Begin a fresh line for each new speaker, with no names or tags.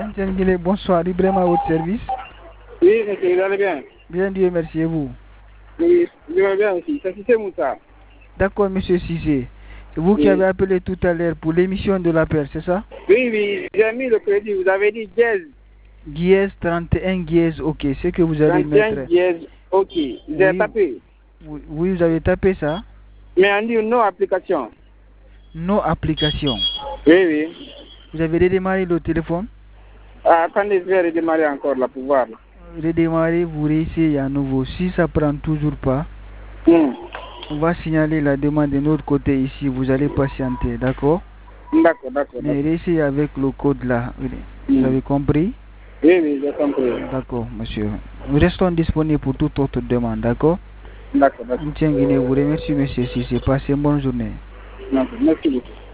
Bonsoir, Ibrahim à votre service.
Oui, monsieur, vous allez bien?
Bien, Dieu merci, et vous?
Oui, je vais bien aussi. C'est Cissé Moussa.
D'accord, monsieur Cissé. C'est vous qui avez appelé tout à l'heure pour l'émission de l'appel, c'est ça?
Oui, j'ai mis le crédit. Vous avez dit dièse.
Dièse 31 dièse, ok. C'est que vous allez
31
mettre.
dièse, ok. J'ai tapé.
Oui, vous avez tapé ça?
Mais on dit no application.
No application.
Oui.
Vous avez redémarré le téléphone?
Attendez, je vais redémarrer encore là pour voir.
Redémarrer, vous réessayez à nouveau. Si ça prend toujours pas, on va signaler la demande de notre côté ici. Vous allez patienter, d'accord?
D'accord.
Mais réessayez avec le code là. Vous avez compris?
Oui, j'ai compris.
D'accord, monsieur. Nous restons disponibles pour toute autre demande, d'accord?
D'accord.
Vous remercie, monsieur, si c'est passé une bonne journée.
Merci beaucoup.